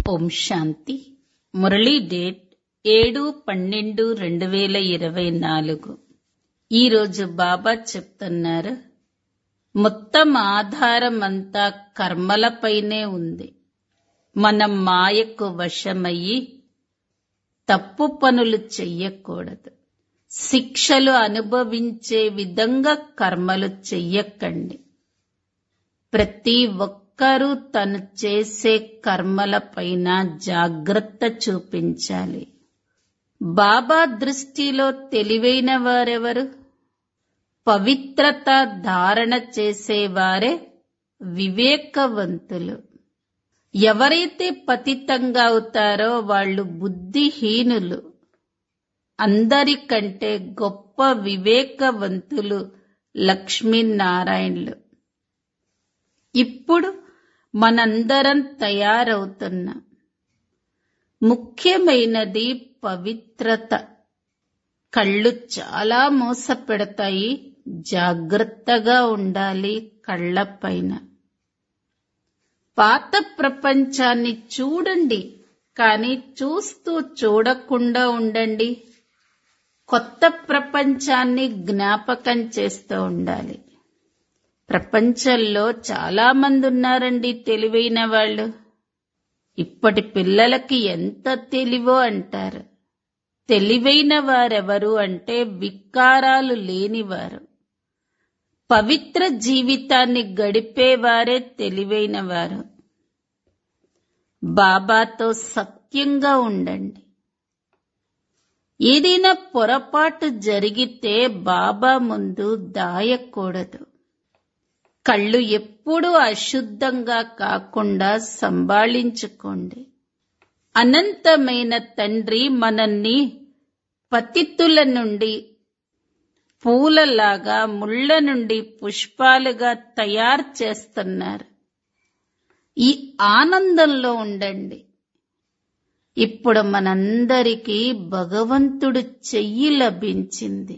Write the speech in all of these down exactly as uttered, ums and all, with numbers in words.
ఓం శాంతి. Murali date ఏడు పన్నెండు రెండు వేల ఇరవై నాలుగు. ఈరోజు బాబా చెప్తున్నారు, మొత్తం ఆధారం అంతా కర్మలపైనే ఉంది. మనం మాయకు వశమయ్యి తప్పు పనులు చెయ్యకూడదు. శిక్షలు అనుభవించే విధంగా కర్మలు చెయ్యకండి. ప్రతి ఒక్కరూ తను చేసే కర్మలపైన జాగ్రత్త చూపించాలి. బాబా దృష్టిలో తెలివైన వారెవరు? పవిత్రత ధారణ చేసేవారే వివేకవంతులు. ఎవరైతే పతితంగా అవుతారో వాళ్ళు బుద్ధిహీనులు. అందరికంటే గొప్ప వివేకవంతులు లక్ష్మీనారాయణులు. ఇప్పుడు మనందరం తయారవుతున్నాం. ముఖ్యమైనది పవిత్రత. కళ్ళు చాలా మోసపెడతాయి, జాగ్రత్తగా ఉండాలి. కళ్ళపైన పాత ప్రపంచాన్ని చూడండి, కానీ చూస్తూ చూడకుండా ఉండండి. కొత్త ప్రపంచాన్ని జ్ఞాపకం చేస్తూ ఉండాలి. ప్రపంచంలో చాలా మంది ఉన్నారండి తెలివైన వాళ్ళు. ఇప్పటి పిల్లలకి ఎంత తెలివో అంటారు. తెలివైన వారెవరు అంటే వికారాలు లేనివారు. పవిత్ర జీవితాన్ని గడిపేవారే తెలివైన వారు. బాబాతో సత్యంగా ఉండండి. ఏదైనా పొరపాటు జరిగితే బాబా ముందు దాయకూడదు. కళ్ళు ఎప్పుడూ అశుద్ధంగా కాకుండా సంభాళించుకోండి. అనంతమైన తండ్రి మనల్ని పతితుల నుండి పూలలాగా, ముళ్ళ నుండి పుష్పాలుగా తయారు చేస్తున్నారు. ఈ ఆనందంలో ఉండండి. ఇప్పుడు మనందరికీ భగవంతుడు చెయ్యి లభించింది.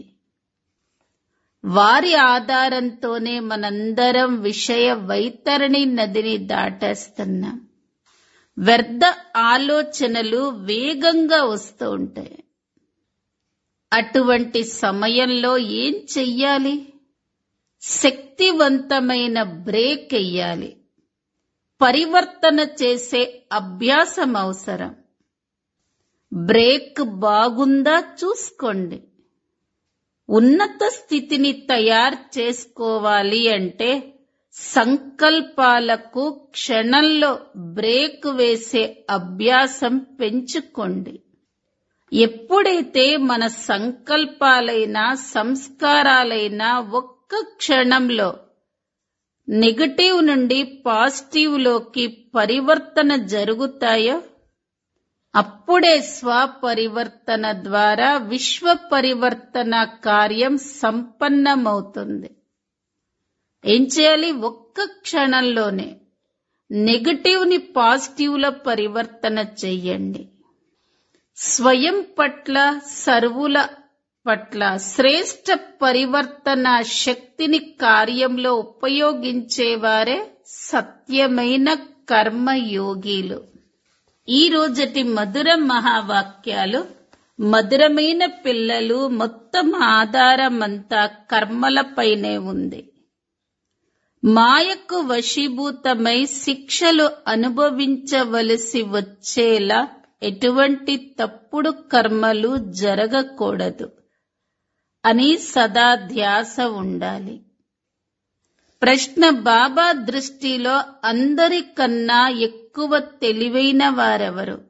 వారి ఆధారంతోనే మనందరం విషయ వైతరణి నదిని దాటేస్తున్నాం. వ్యర్థ ఆలోచనలు వేగంగా వస్తూ ఉంటాయి. అటువంటి సమయంలో ఏం చెయ్యాలి? శక్తివంతమైన బ్రేక్ ఎయ్యాలి. పరివర్తన చేసే అభ్యాసం అవసరం. బ్రేక్ బాగుందా చూసుకోండి. ఉన్నత స్థితిని తయారు చేసుకోవాలి అంటే సంకల్పాలకు క్షణంలో బ్రేక్ వేసే అభ్యాసం పెంచుకోండి. ఎప్పుడైతే మన సంకల్పాలైనా సంస్కారాలైనా ఒక్క క్షణంలో నెగటివ్ నుండి పాజిటివ్ లోకి పరివర్తన జరుగుతాయో అప్పుడే స్వపరివర్తన ద్వారా విశ్వ పరివర్తన కార్యం సంపన్నమవుతుంది. ఏం చేయాలి? ఒక్క క్షణంలోనే నెగటివ్ ని పాజిటివ్ లో పరివర్తన చెయ్యండి. స్వయం పట్ల, సర్వుల పట్ల శ్రేష్ఠ పరివర్తన శక్తిని కార్యంలో ఉపయోగించేవారే సత్యమైన కర్మయోగిలు. ఈ రోజటి మధుర మహావాక్యాలు, మధురమైన పిల్లలు, మొత్తం ఆధారమంతా కర్మలపైనే ఉంది. మాయకు వశీభూతమై శిక్షలు అనుభవించవలసి వచ్చేలా ఎటువంటి తప్పుడు కర్మలు జరగకూడదు అని సదా ధ్యాస ఉండాలి. ప్రశ్న: బాబా దృష్టిలో అందరికన్నా ఎక్కువ తెలివైన వారెవరు?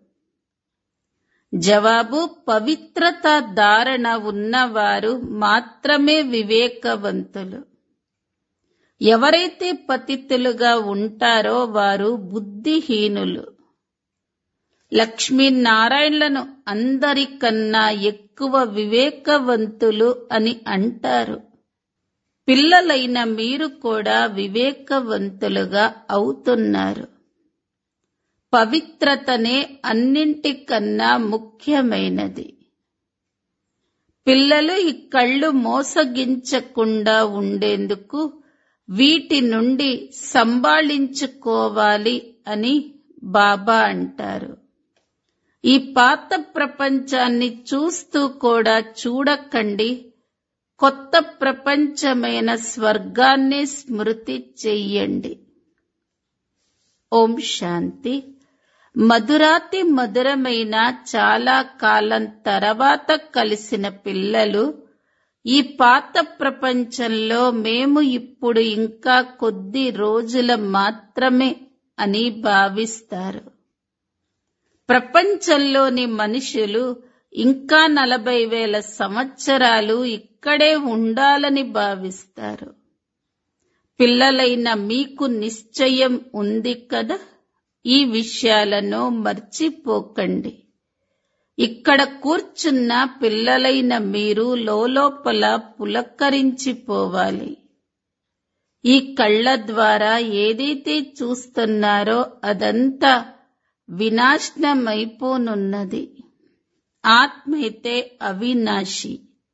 జవాబు: పవిత్రత ధారణ ఉన్నవారు మాత్రమే వివేకవంతులు. ఎవరైతే పతితులుగా ఉంటారో వారు బుద్ధిహీనులు. లక్ష్మీనారాయణులను అందరికన్నా ఎక్కువ వివేకవంతులు అని అంటారు. పిల్లలైన మీరు కూడా వివేకవంతులుగా అవుతున్నారు. పవిత్రతనే అన్నింటికన్నా ముఖ్యమైనది. పిల్లలు ఈ కళ్ళు మోసగించకుండా ఉండేందుకు వీటి నుండి సంభాళించుకోవాలి అని బాబా అంటారు. ఈ పాత ప్రపంచాన్ని చూస్తూ కూడా చూడకండి, కొత్త ప్రపంచమైన స్వర్గాన్ని స్మృతి చెయ్యండి. ఓం శాంతి. మధురాతి మధురమైన చాలా కాలం తర్వాత కలిసిన పిల్లలు ఈ పాత ప్రపంచంలో మేము ఇప్పుడు ఇంకా కొద్ది రోజుల మాత్రమే అని భావిస్తారు. ప్రపంచంలోని మనుషులు ఇంకా నలభై వేల సంవత్సరాలు ఇక్కడే ఉండాలని భావిస్తారు. పిల్లలైన మీకు నిశ్చయం ఉంది కదా, ఈ విషయాలను మర్చిపోకండి. ఇక్కడ కూర్చున్న పిల్లలైన మీరు లోలోపల పులకరించిపోవాలి. ఈ కళ్ళ ద్వారా ఏదైతే చూస్తున్నారో అదంతా వినాశనమైపోనున్నది. ఆత్మైతే అవినాశి.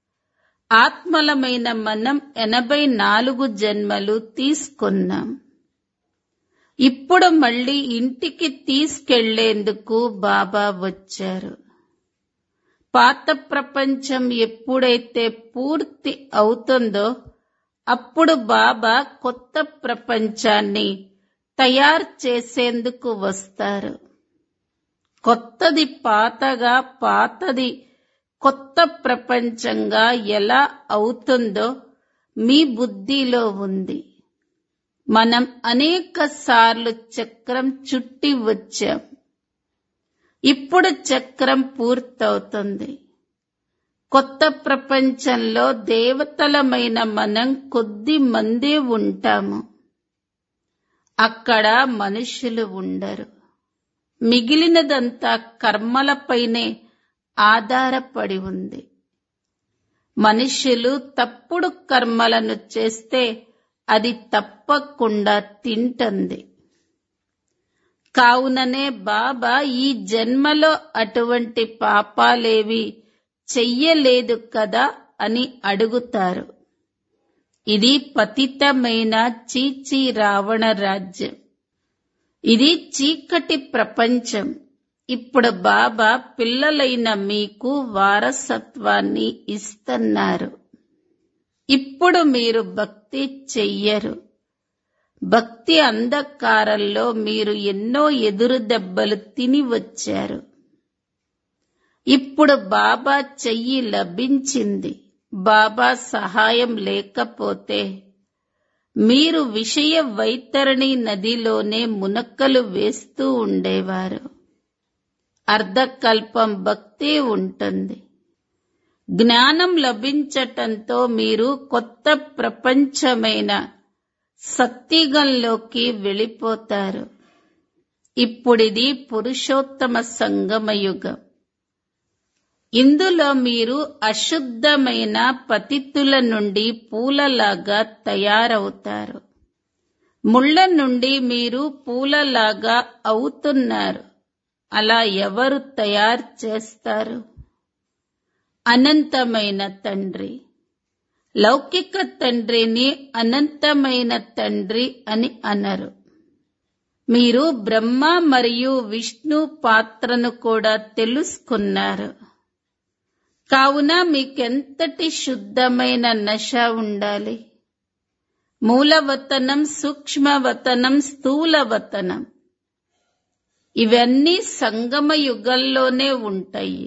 ఆత్మలమైన మనం ఎనభై నాలుగు జన్మలు తీసుకున్నాం. ఇప్పుడు మళ్ళీ ఇంటికి తీసుకెళ్లేందుకు బాబా వచ్చారు. పాత ప్రపంచం ఎప్పుడైతే పూర్తి అవుతుందో అప్పుడు బాబా కొత్త ప్రపంచాన్ని తయారు చేసేందుకు వస్తారు. కొత్తది పాతగా, పాతది కొత్త ప్రపంచంగా ఎలా అవుతుందో మీ బుద్ధిలో ఉంది. మనం అనేక సార్లు చక్రం చుట్టి వచ్చాం. ఇప్పుడు చక్రం పూర్తవుతుంది. కొత్త ప్రపంచంలో దేవతలమైన మనం కొద్ది మందే ఉంటాము. అక్కడ మనుషులు ఉండరు. మిగిలినదంతా కర్మలపైనే ఆధారపడి ఉంది. మనుషులు తప్పుడు కర్మలను చేస్తే అది తప్పకుండా తింటుంది. కావుననే బాబా ఈ జన్మలో అటువంటి పాపాలేవి చెయ్యలేదు కదా అని అడుగుతారు. ఇది పతితమైన చీచీ రావణ రాజ్యం. ఇది చీకటి ప్రపంచం. ఇప్పుడు బాబా పిల్లలైన మీకు వారసత్వాన్ని ఇస్తున్నారు. ఇప్పుడు మీరు భక్తి చెయ్యరు. భక్తి అంధకారంలో మీరు ఎన్నో ఎదురు దెబ్బలు తిని వచ్చారు. ఇప్పుడు బాబా చెయ్యి లభించింది. బాబా సహాయం లేకపోతే మీరు విషయ వైతరణి నదిలోనే మునక్కలు వేస్తూ ఉండేవారు. అర్ధకల్పం భక్తి ఉంటుంది. జ్ఞానం లభించటంతో మీరు కొత్త ప్రపంచమైన సత్యుగంలోకి వెళ్ళిపోతారు. ఇప్పుడిది పురుషోత్తమ సంగమయుగం. ఇందులో మీరు అశుద్ధమైన పతితుల నుండి పూలలాగా తయారవుతారు. ముళ్ళ నుండి మీరు పూలలాగా అవుతున్నారు. అలా ఎవరు తయారు చేస్తారు? అనంతమైన తండ్రి. లౌకిక తండ్రిని అనంతమైన తండ్రి అని అనరు. మీరు బ్రహ్మ మరియు విష్ణు పాత్రను కూడా తెలుసుకున్నారు. కావున మీకెంతటి శుద్ధమైన నశ ఉండాలి. మూలవతనం, సూక్ష్మవతనం, స్థూలవతనం ఇవన్నీ సంగమ యుగంలోనే ఉంటాయి.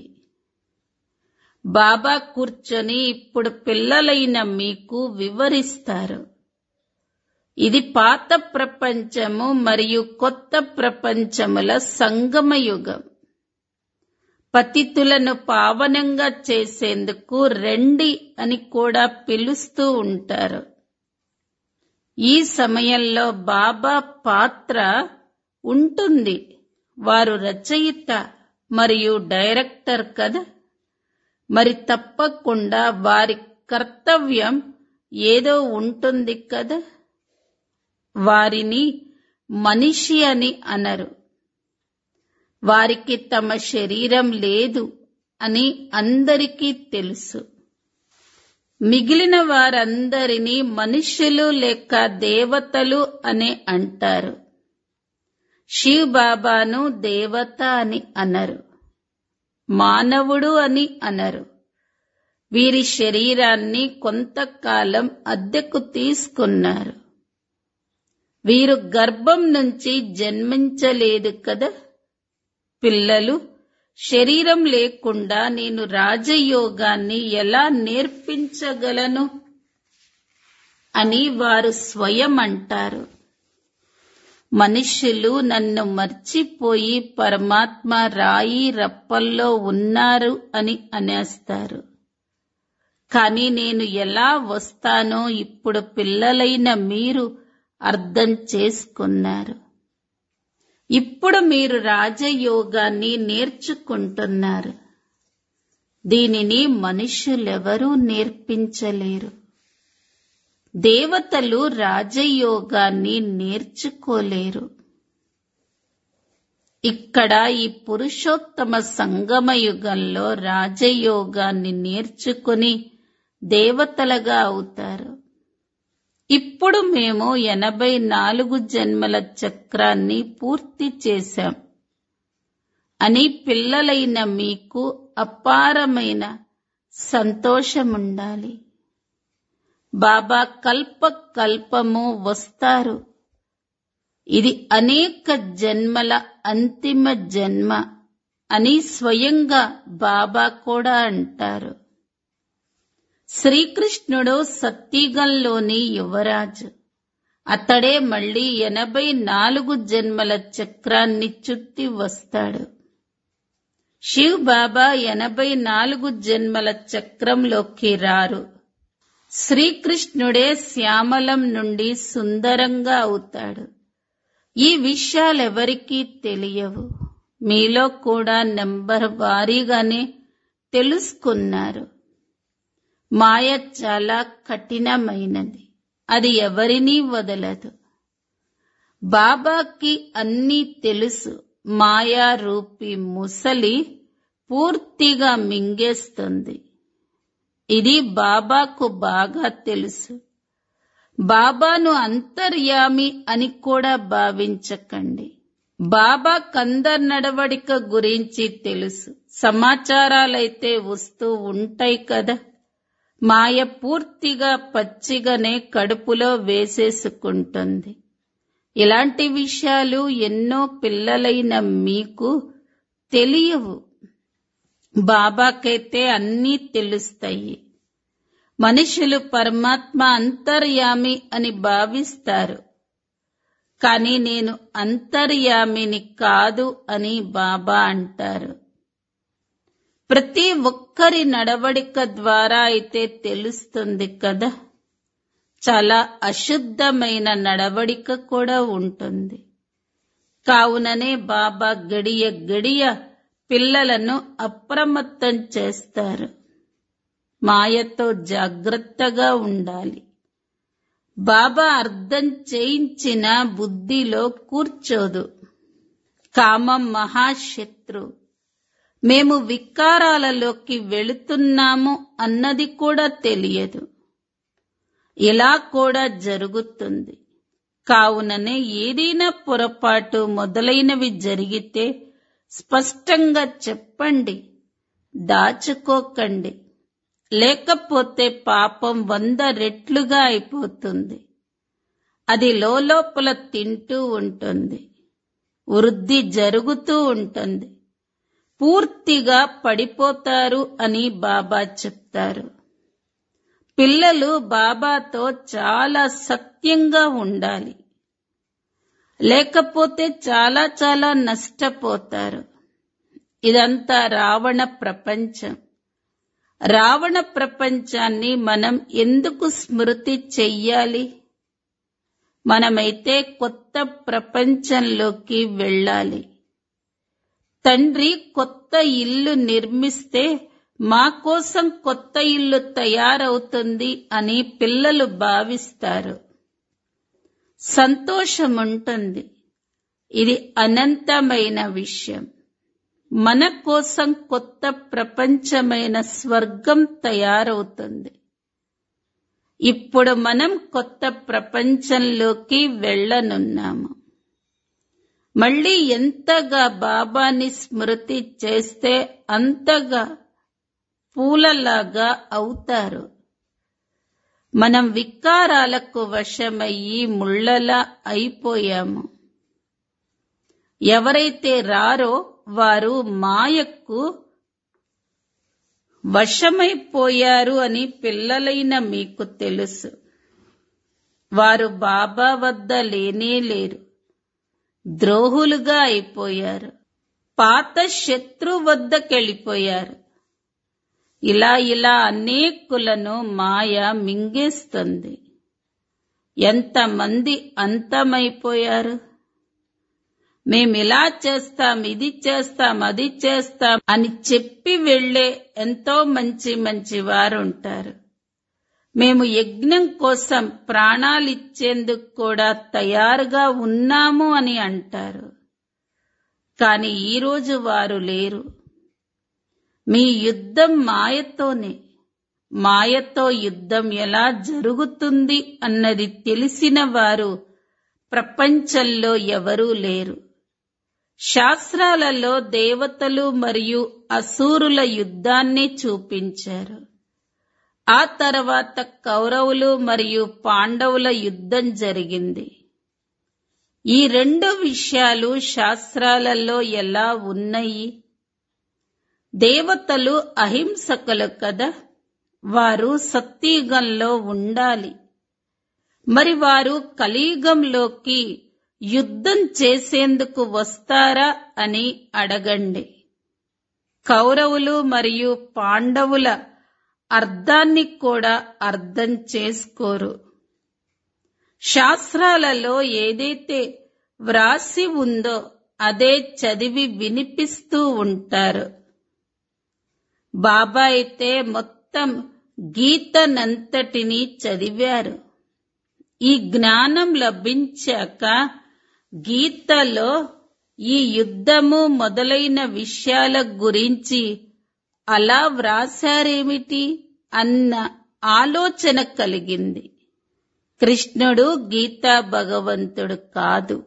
బాబా కూర్చొని ఇప్పుడు పిల్లలైన మీకు వివరిస్తారు. ఇది పాత ప్రపంచము మరియు కొత్త ప్రపంచముల సంగమ యుగం. పతితులను పావనంగా చేసేందుకు రెండి అని కూడా పిలుస్తూ ఉంటారు. ఈ సమయంలో బాబా పాత్ర ఉంటుంది. వారు రచయిత మరియు డైరెక్టర్ కదా. మరి తప్పకుండా వారి కర్తవ్యం ఏదో ఉంటుంది కదా. వారిని మనిషి అని అనరు. వారికి తమ శరీరం లేదు అని అందరికీ తెలుసు. మిగిలిన వారందరినీ మనుష్యులు లేక దేవతలు అనే అంటారు. శివ్ బాబాను దేవత అని అనరు, మానవుడు అని అనరు. వీరి శరీరాన్ని కొంతకాలం అద్దెకు తీసుకున్నారు. వీరు గర్భం నుంచి జన్మించలేదు కదా. పిల్లలు, శరీరం లేకుండా నేను రాజయోగాన్ని ఎలా నేర్పించగలను అని వారు స్వయం అంటారు. మనుష్యులు నన్ను మర్చిపోయి పరమాత్మ రాయి రప్పల్లో ఉన్నారు అని అనేస్తారు. కానీ నేను ఎలా వస్తానో ఇప్పుడు పిల్లలైన మీరు అర్థం చేసుకున్నారు. ఇప్పుడు మీరు రాజయోగాన్ని నేర్చుకుంటున్నారు. దీనిని మనుష్యులెవరూ నేర్పించలేరు. దేవతలు రాజయోగాన్ని నేర్చుకోలేరు. ఇక్కడ ఈ పురుషోత్తమ సంగమ యుగంలో రాజయోగాన్ని నేర్చుకుని దేవతలుగా అవుతారు. ఇప్పుడు మేము ఎనభై నాలుగు జన్మల చక్రాన్ని పూర్తి చేశాం అని పిల్లలైన మీకు అపారమైన సంతోషముండాలి. బాబా కల్ప కల్పము వస్తారు. ఇది అనేక జన్మల అంతిమ జన్మ అని స్వయంగా బాబా కూడా అంటారు. శ్రీకృష్ణుడు సత్యుగంలోని యువరాజు. అతడే మళ్ళీ ఎనభై నాలుగు జన్మల చక్రాన్ని చుట్టి వస్తాడు. శివ్ బాబా ఎనభై నాలుగు జన్మల చక్రంలోకి రారు. శ్రీకృష్ణుడే శ్యామలం నుండి సుందరంగా అవుతాడు. ఈ విషయాలెవరికీ తెలియవు. మీలో కూడా నెంబర్ వారీగానే తెలుసుకున్నారు. మాయ చాలా కఠినమైనది. అది ఎవరినీ వదలదు. బాబాకి అన్నీ తెలుసు. మాయా రూపీ ముసలి పూర్తిగా మింగేస్తుంది. ఇది బాబాకు బాగా తెలుసు. బాబాను అంతర్యామి అని కూడా భావించకండి. బాబా కందర్ నడవడిక గురించి తెలుసు. సమాచారాలైతే వస్తూ ఉంటాయి కదా. మాయ పూర్తిగా పచ్చిగానే కడుపులో వేసేసుకుంటుంది. ఇలాంటి విషయాలు ఎన్నో పిల్లలైన మీకు తెలియవు. బాబాకైతే అన్నీ తెలుస్తాయి. మనుషులు పరమాత్మ అంతర్యామి అని భావిస్తారు. కానీ నేను అంతర్యామిని కాదు అని బాబా అంటారు. ప్రతి ఒక్కరి నడవడిక ద్వారా అయితే తెలుస్తుంది కదా. చాలా అశుద్ధమైన నడవడిక కూడా ఉంటుంది. కావుననే బాబా గడియ గడియ పిల్లలను అప్రమత్తం చేస్తారు. మాయతో జాగ్రత్తగా ఉండాలి. బాబా అర్థం చేయించిన బుద్ధిలో కూర్చోదు. కామం మహాశత్రు. మేము వికారాలలోకి వెళుతున్నాము అన్నది కూడా తెలియదు. ఇలా కూడా జరుగుతుంది. కావుననే ఏదైనా పొరపాటు మొదలైనవి జరిగితే స్పష్టంగా చెప్పండి, దాచుకోకండి. లేకపోతే పాపం వంద రెట్లుగా అయిపోతుంది. అది లోలోపల తింటూ ఉంటుంది. వృద్ధి జరుగుతూ ఉంటుంది. పూర్తిగా పడిపోతారు అని బాబా చెప్తారు. పిల్లలు బాబాతో చాలా సత్యంగా ఉండాలి. లేకపోతే చాలా చాలా నష్టపోతారు. ఇదంతా రావణ ప్రపంచం. రావణ ప్రపంచాన్ని మనం ఎందుకు స్మృతి చెయ్యాలి? మనమైతే కొత్త ప్రపంచంలోకి వెళ్ళాలి. తండ్రి కొత్త ఇల్లు నిర్మిస్తే మా కోసం కొత్త ఇల్లు తయారవుతుంది అని పిల్లలు భావిస్తారు. సంతోషముంటుంది. ఇది అనంతమైన విషయం. మన కోసం కొత్త ప్రపంచమైన స్వర్గం తయారవుతుంది. ఇప్పుడు మనం కొత్త ప్రపంచంలోకి వెళ్ళనున్నాము. మళ్ళీ ఎంతగా బాబాని స్మృతి చేస్తే అంతగా పూలలాగా అవుతారు. మనం వికారాలకు వశమయ్యి ముళ్ళలా అయిపోయాము. ఎవరైతే రారో వారు మాయకు వశమైపోయారు అని పిల్లలైన మీకు తెలుసు. వారు బాబా వద్ద లేనే లేరు, ద్రోహులుగా అయిపోయారు, పాత శత్రు వద్దకెళ్ళిపోయారు. ఇలా ఇలా అనేకులను మాయ మింగేస్తుంది. ఎంతమంది అంతమైపోయారు. మేమిలా చేస్తాం, ఇది చేస్తాం, అది చేస్తాం అని చెప్పి వెళ్లే ఎంతో మంచి మంచి వారుంటారు. మేము యజ్ఞం కోసం ప్రాణాలిచ్చేందుకు కూడా తయారుగా ఉన్నాము అని అంటారు. కాని ఈరోజు వారు లేరు. మీ యుద్ధం మాయతోనే. మాయతో యుద్ధం ఎలా జరుగుతుంది అన్నది తెలిసిన వారు ప్రపంచంలో ఎవరూ లేరు. శాస్త్రాలలో దేవతలు మరియు అసూరుల యుద్ధాన్ని చూపించారు. ఆ తర్వాత కౌరవులు మరియు పాండవుల యుద్ధం జరిగింది. ఈ రెండు విషయాలు శాస్త్రాలలో ఎలా ఉన్నాయి? దేవతలు అహింసకులు కదా, వారు సత్యయుగంలో ఉండాలి. మరి వారు కలియుగంలోకి యుద్ధం చేసేందుకు వస్తారా అని అడగండి. కౌరవులు మరియు పాండవుల అర్థాన్ని కూడా అర్థం చేసుకోరు. శాస్త్రాలలో ఏదైతే వ్రాసి ఉందో అదే చదివి వినిపిస్తూ ఉంటారు. బాబా అయితే మొత్తం గీతనంతటినీ చదివారు. ఈ జ్ఞానం లభించాక గీతలో ఈ యుద్ధము మొదలైన విషయాల గురించి అలా వ్రాసారేమిటి అన్న ఆలోచన కలిగింది. కృష్ణుడు గీతా భగవంతుడు కాదు.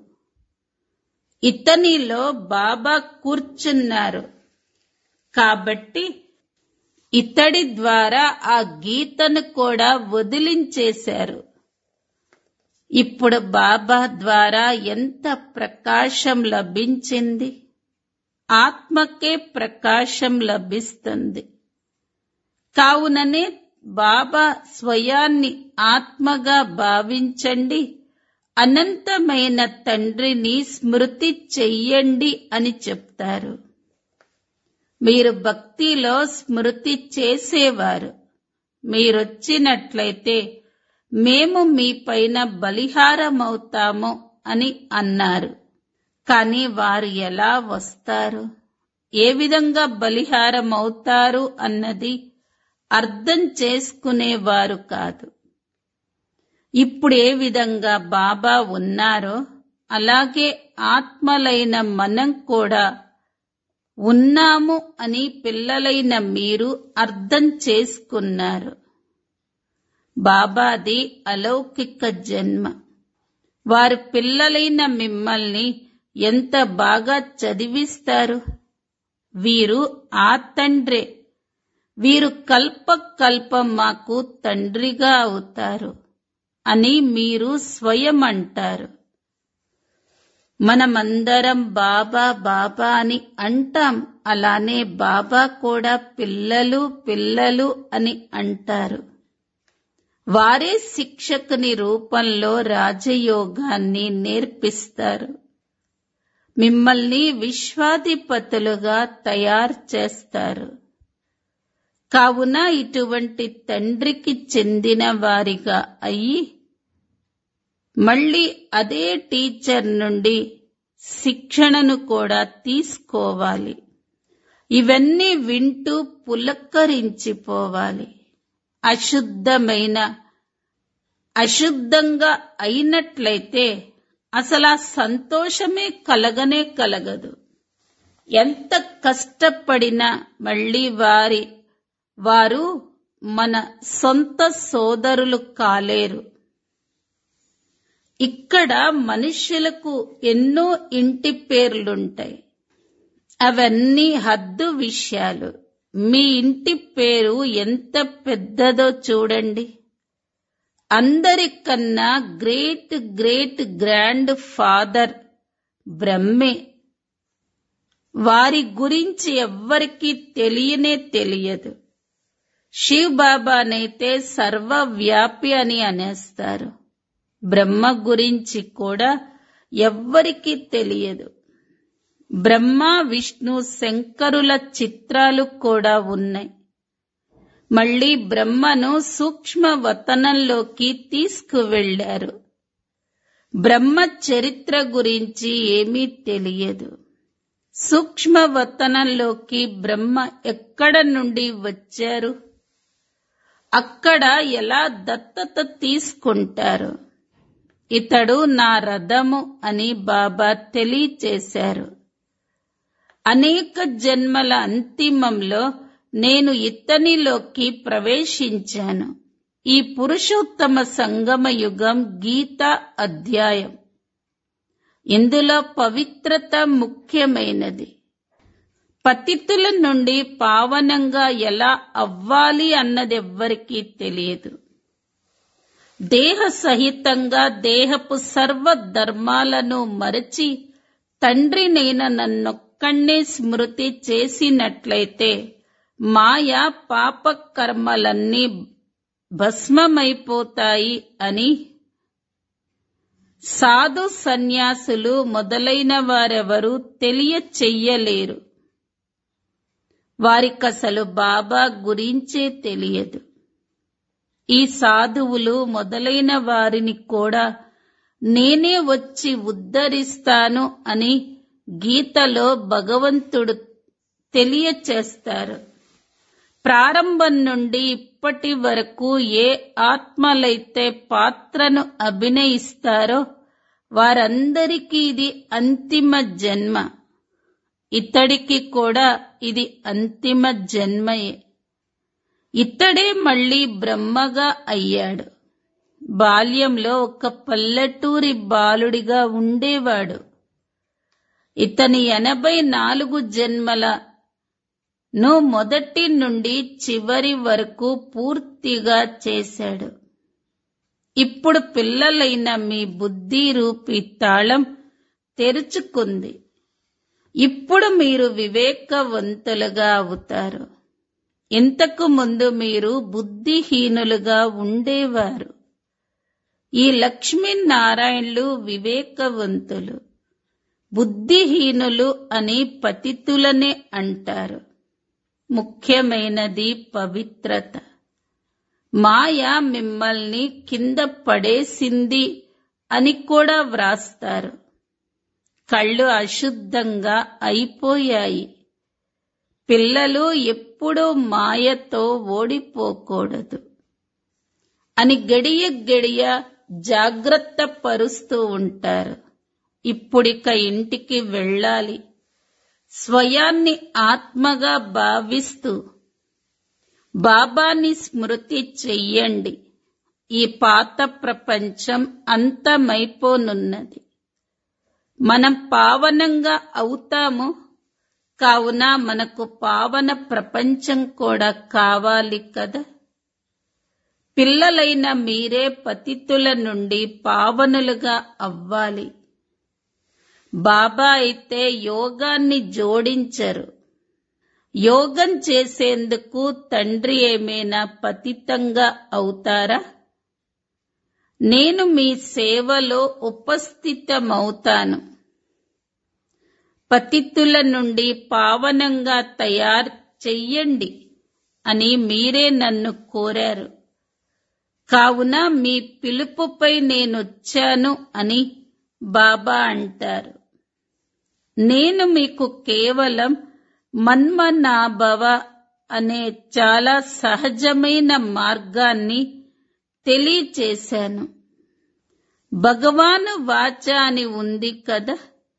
ఇతనిలో బాబా కూర్చున్నారు కాబట్టి ఇతడి ద్వారా ఆ గీతను కూడా వదిలించేశారు. ఇప్పుడు బాబా ద్వారా ఎంత ప్రకాశం లభించింది. ఆత్మకే ప్రకాశం లభిస్తుంది. కావుననే బాబా స్వయాన్ని ఆత్మగా భావించండి, అనంతమైన తండ్రిని స్మృతి చెయ్యండి అని చెప్తారు. మీరు భక్తిలో స్మృతి చేసేవారు. మీరొచ్చినట్లయితే మేము మీ పైన బలిహారమవుతాము అని అన్నారు. కాని వారు ఎలా వస్తారు, ఏ విధంగా బలిహారమవుతారు అన్నది అర్థం చేసుకునేవారు కాదు. ఇప్పుడు ఏ విధంగా బాబా ఉన్నారో అలాగే ఆత్మలైన మనం కూడా ఉన్నాము అని పిల్లలైన మీరు అర్థం చేసుకున్నారు. బాబాది అలౌకిక జన్మ. వారు పిల్లలైన మిమ్మల్ని ఎంత బాగా చదివిస్తారు. వీరు ఆ తండ్రే. వీరు కల్ప కల్పం మాకు తండ్రిగా అవుతారు అని మీరు స్వయం అంటారు. మనమందరం బాబా బాబా అని అంటాం. అలానే బాబా కూడా పిల్లలు పిల్లలు అని అంటారు. వారే శిక్షకుని రూపంలో రాజయోగాన్ని నేర్పిస్తారు. మిమ్మల్ని విశ్వాధిపతులుగా తయారు చేస్తారు. కావున ఇటువంటి తండ్రికి చెందిన వారిగా అయ్యి మళ్ళీ అదే టీచర్ నుండి శిక్షణను కూడా తీసుకోవాలి. ఇవన్నీ వింటూ పులక్కరించిపోవాలి. అశుద్ధమైన అశుద్ధంగా అయినట్లయితే అసలు ఆ సంతోషమే కలగనే కలగదు. ఎంత కష్టపడినా మళ్ళీ వారి వారు మన సొంత సోదరులు కాలేరు. ఇక్కడ మనుష్యులకు ఎన్నో ఇంటి పేర్లుంటాయి. అవన్నీ హద్దు విషయాలు. మీ ఇంటి పేరు ఎంత పెద్దదో చూడండి. అందరికన్నా గ్రేట్ గ్రేట్ గ్రాండ్ ఫాదర్ బ్రహ్మే. వారి గురించి ఎవ్వరికీ తెలియనే తెలియదు. శివ్ బాబానైతే సర్వవ్యాపి అని అనేస్తారు. బ్రహ్మ గురించి కూడా ఎవ్వరికీ తెలియదు. బ్రహ్మ విష్ణు శంకరుల చిత్రాలు కూడా ఉన్నాయి. మళ్ళీ బ్రహ్మను సూక్ష్మ వతనంలోకి తీసుకువెళ్లారు. బ్రహ్మ చరిత్ర గురించి ఏమీ తెలియదు. సూక్ష్మ వతనంలోకి బ్రహ్మ ఎక్కడ నుండి వచ్చారు, అక్కడ ఎలా దత్తత తీసుకుంటారు. ఇతడు నా రథము అని బాబా తెలియచేశారు. అనేక జన్మల అంతిమంలో నేను ఇతనిలోకి ప్రవేశించాను. ఈ పురుషోత్తమ సంగమ యుగం గీతా అధ్యాయం. ఇందులో పవిత్రత ముఖ్యమైనది. పతితుల నుండి పావనంగా ఎలా అవ్వాలి అన్నదెవ్వరికీ తెలియదు. దేహ సహితంగా దేహపు సర్వ ధర్మాలను మరచి తండ్రినైన నన్నొక్కడే స్మృతి చేసినట్లయితే మాయ పాప కర్మలన్నీ భస్మమైపోతాయి అని సాధు సన్యాసులు మొదలైన వారెవరూ తెలియచెయ్యలేరు. వారికసలు బాబా గురించే తెలియదు. ఈ సాధువులు మొదలైన వారిని కూడా నేనే వచ్చి ఉద్ధరిస్తాను అని గీతలో భగవంతుడు తెలియచేస్తారు. ప్రారంభం నుండి ఇప్పటి వరకు ఏ ఆత్మలైతే పాత్రను అభినయిస్తారో వారందరికీ ఇది అంతిమ జన్మ. ఇతడికి కూడా ఇది అంతిమ జన్మయే. ఇతడే మళ్ళీ బ్రహ్మగా అయ్యాడు. బాల్యంలో ఒక పల్లెటూరి బాలుడిగా ఉండేవాడు. ఇతని ఎనభై నాలుగు జన్మల ను మొదటి నుండి చివరి వరకు పూర్తిగా చేశాడు. ఇప్పుడు పిల్లలైన మీ బుద్ధి రూపి తాళం తెరుచుకుంది. ఇప్పుడు మీరు వివేకవంతులుగా అవుతారు. ఇంతకు ముందు మీరు బుద్ధిహీనులుగా ఉండేవారు. ఈ లక్ష్మీనారాయణులు వివేకవంతులు. బుద్ధిహీనులు అని పతితులనే అంటారు. ముఖ్యమైనది పవిత్రత. మాయ మిమ్మల్ని కింద పడేసింది అని కూడా వ్రాస్తారు. కళ్ళు అశుద్ధంగా అయిపోయాయి. పిల్లలు ఎప్పుడూ మాయతో ఓడిపోకూడదు అని గడియ గడియ జాగ్రత్త పరుస్తూ ఉంటారు. ఇప్పుడిక ఇంటికి వెళ్ళాలి. స్వయాన్ని ఆత్మగా భావిస్తూ బాబాని స్మృతి చెయ్యండి. ఈ పాత ప్రపంచం అంతమైపోనున్నది. మనం పావనంగా అవుతాము. కావున మనకు పావన ప్రపంచం కూడా కావాలి కదా. పిల్లలైన మీరే పతితుల నుండి పావనులుగా అవ్వాలి. బాబా అయితే యోగాన్ని జోడించరు. యోగం చేసేందుకు తండ్రి ఏమైనా పతితంగా అవుతారా? నేను మీ సేవలో ఉపస్థితమవుతాను. పతితుల నుండి పావనంగా తయారు చెయ్యండి అని మీరే నన్ను కోరారు. కావున మీ పిలుపుపై నేనొచ్చాను అని బాబా అంటారు. నేను మీకు కేవలం మన్మనాభవ అనే చాలా సహజమైన మార్గాన్ని తెలియచేశాను. భగవాను వాచ అని ఉంది కదా.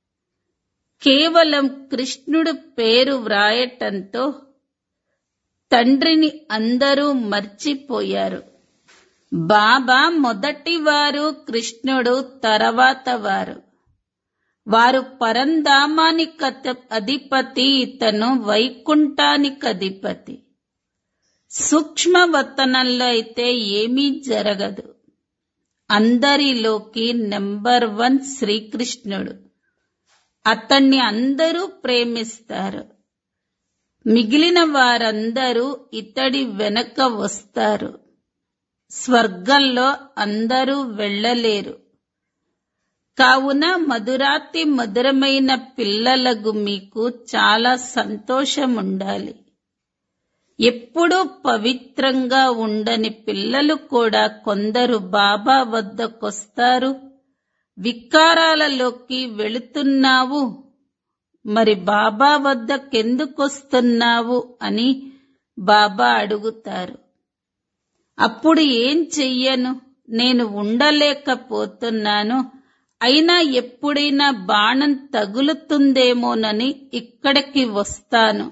కేవలం కృష్ణుడు పేరు వ్రాయటంతో తండ్రిని అందరూ మర్చిపోయారు. బాబా మొదటి వారు, కృష్ణుడు తర్వాత వారు. వారు పరంధామానికి అధిపతి, ఇతను వైకుంఠానికి అధిపతి. సూక్ష్మవతనంలో అయితే ఏమీ జరగదు. అందరిలోకి నెంబర్ వన్ శ్రీకృష్ణుడు. అతన్ని అందరూ ప్రేమిస్తారు. మిగిలిన వారందరూ ఇతడి వెనక వస్తారు. స్వర్గంలో అందరూ వెళ్ళలేరు. కావున మధురాతి మధురమైన పిల్లలకు మీకు చాలా సంతోషముండాలి. ఎప్పుడూ పవిత్రంగా ఉండని పిల్లలు కూడా కొందరు బాబా వద్దకొస్తారు. వికారాలలోకి వెళుతున్నావు, మరి బాబా వద్దకెందుకొస్తున్నావు అని బాబా అడుగుతారు. అప్పుడు ఏం చెయ్యను, నేను ఉండలేకపోతున్నాను, అయినా ఎప్పుడైనా బాణం తగులుతుందేమోనని ఇక్కడికి వస్తాను.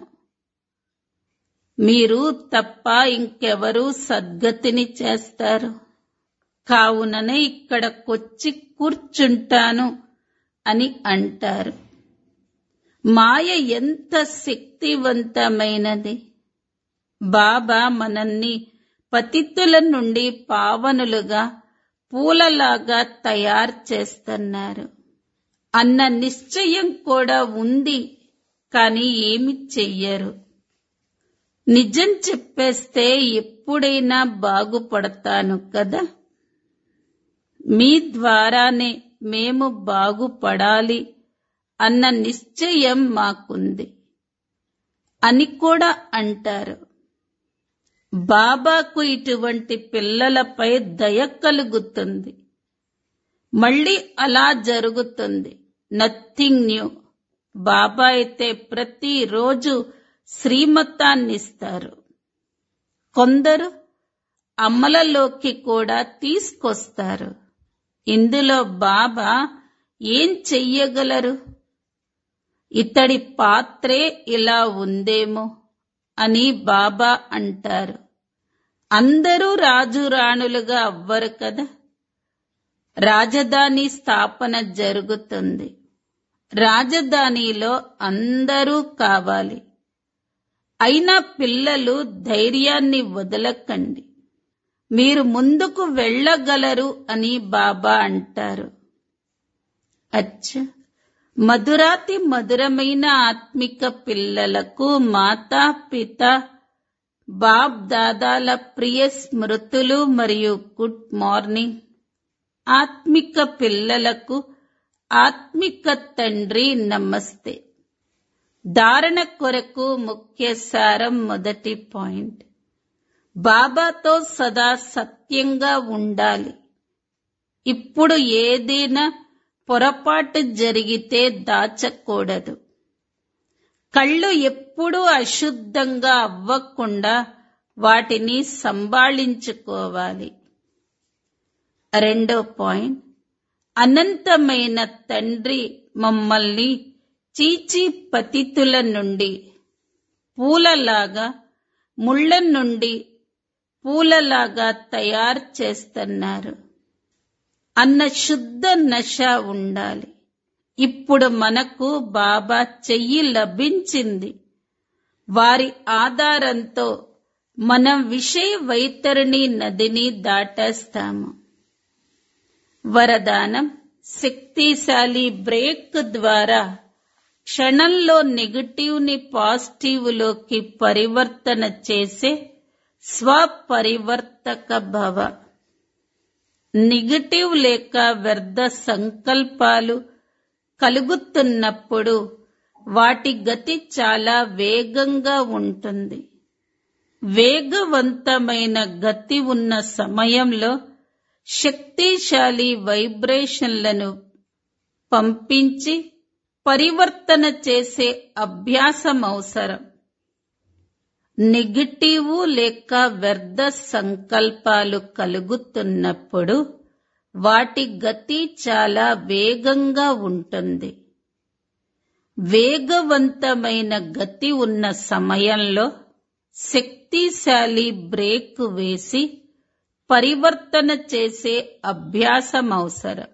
మీరు తప్ప ఇంకెవరూ సద్గతిని చేస్తారు, కావుననే ఇక్కడకొచ్చి కూర్చుంటాను అని అంటారు. మాయ ఎంత శక్తివంతమైనది. బాబా మనల్ని పతితుల నుండి పావనులుగా, పూలలాగా తయారు చేస్తున్నారు అన్న నిశ్చయం కూడా ఉంది, కానీ ఏమి చెయ్యరు. నిజం చెప్పేస్తే ఎప్పుడైనా బాగుపడతాను కదా, మీ ద్వారానే మేము బాగుపడాలి అన్న నిశ్చయం మాకుంది అని కూడా అంటారు. బాబాకు ఇటువంటి పిల్లలపై దయ కలుగుతుంది. మళ్ళీ అలా జరుగుతుంది. Nothing new. బాబా అయితే ప్రతిరోజు శ్రీమతాన్నిస్తారు. కొందరు అమలలోకి కూడా తీసుకొస్తారు. ఇందులో బాబా ఏం చెయ్యగలరు? ఇతడి పాత్రే ఇలా ఉందేమో అని బాబా అంటారు. అందరూ రాజు రాణులుగా అవ్వరు కదా. రాజధాని స్థాపన జరుగుతుంది. రాజధానిలో అందరూ కావాలి. అయినా పిల్లలు ధైర్యాన్ని వదలకండి, మీరు ముందుకు వెళ్ళగలరు అని బాబా అంటారు. అచ్చా, మధురాతి మధురమైన ఆత్మిక పిల్లలకు మాతా పిత బాప్ దాదాల ప్రియ స్మృతులు మరియు గుడ్ మార్నింగ్. ఆత్మిక పిల్లలకు ఆత్మిక తండ్రి నమస్తే. ధారణ కొరకు ముఖ్య సారం. మొదటి పాయింట్, బాబాతో సదా సత్యంగా ఉండాలి. ఇప్పుడు ఏదైనా పొరపాటు జరిగితే దాచకూడదు. కళ్ళు ఎప్పుడూ అశుద్ధంగా అవ్వకుండా వాటిని సంభాళించుకోవాలి. రెండో పాయింట్, అనంతమైన తండ్రి మమ్మల్ని చీచీ పతితుల నుండి పూలలాగా, ముళ్ళ నుండి పూలలాగా తయారు చేస్తున్నారు అన్న శుద్ధ నశ ఉండాలి. ఇప్పుడు మనకు బాబా చెయ్యి లభించింది. వారి ఆధారంతో మనం విషయ వైతరణి నదిని దాటేస్తాము. వరదానం, శక్తిశాలి బ్రేక్ ద్వారా క్షణంలో నెగటివ్ ని పాజిటివ్ లోకి పరివర్తన చేసే స్వపరివర్తక భవ. నెగటివ్ లేక వ్యర్థ సంకల్పాలు కలుగుతున్నప్పుడు వాటి గతి చాలా వేగంగా ఉంటుంది. వేగవంతమైన గతి ఉన్న సమయంలో శక్తిశాలి వైబ్రేషన్లను పంపించి పరివర్తన చేసే అభ్యాసం అవసరం. నెగటివ్ లేక వ్యర్థ సంకల్పాలు కలుగుతున్నప్పుడు వాటి గతి చాలా వేగంగా ఉంటుంది. వేగవంతమైన గతి ఉన్న సమయంలో శక్తిశాలి బ్రేక్ వేసి పరివర్తన చేసే అభ్యాసం అవసరం.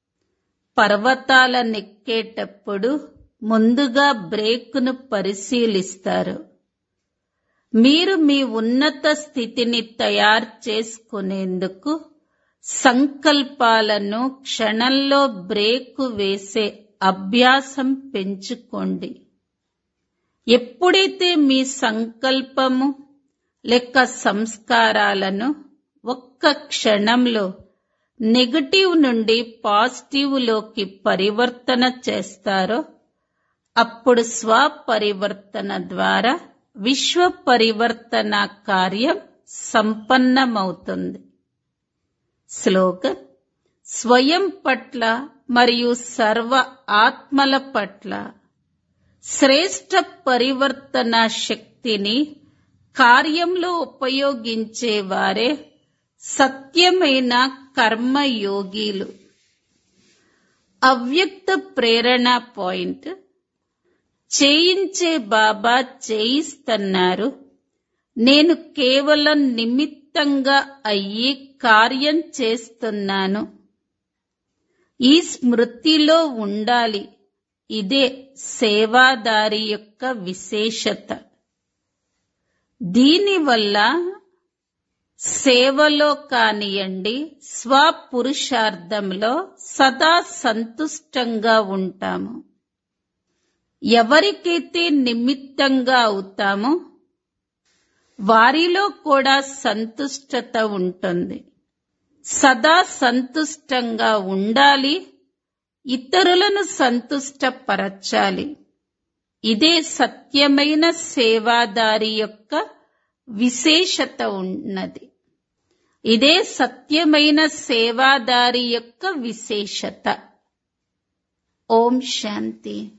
పర్వతాలనెక్కేటప్పుడు ముందుగా బ్రేకును పరిశీలిస్తారు. మీరు మీ ఉన్నత స్థితిని తయారు చేసుకునేందుకు సంకల్పాలను క్షణంలో బ్రేకు వేసే అభ్యాసం పెంచుకోండి. ఎప్పుడైతే మీ సంకల్పము లేక సంస్కారాలను ఒక్క క్షణంలో నెగటివ్ నుండి పాజిటివ్ లోకి పరివర్తన చేస్తారో అప్పుడు స్వపరివర్తన ద్వారా విశ్వ పరివర్తన కార్యం సంపన్నమవుతుంది. స్లోగన్: స్వయం పట్ల మరియు సర్వ ఆత్మల పట్ల శ్రేష్ఠ పరివర్తన శక్తిని కార్యంలో ఉపయోగించేవారే సత్యమైన కర్మయోగిలు. అవ్యక్త ప్రేరణ పాయింట్: చేయించే బాబా చేయిస్తున్నారు. నేను కేవలం నిమిత్తంగా అయ్యి కార్యం చేస్తున్నాను. ఈ స్మృతిలో ఉండాలి. ఇదే సేవాదారి యొక్క విశేషత. దీనివల్ల సేవలో కానియండి స్వపురుషార్థంలో సదా సంతుష్టంగా ఉంటాము. ఎవరికైతే నిమిత్తంగా అవుతామో వారిలో కూడా సంతుష్టత ఉంటుంది. సదా సంతుష్టంగా ఉండాలి. ఇతరులను సంతుష్టపరచాలి. ఇదే సత్యమైన సేవాదారి యొక్క విశేషత ఉన్నది. ఇదే సత్యమైన సేవాదారి యొక్క విశేషత. ఓం శాంతి.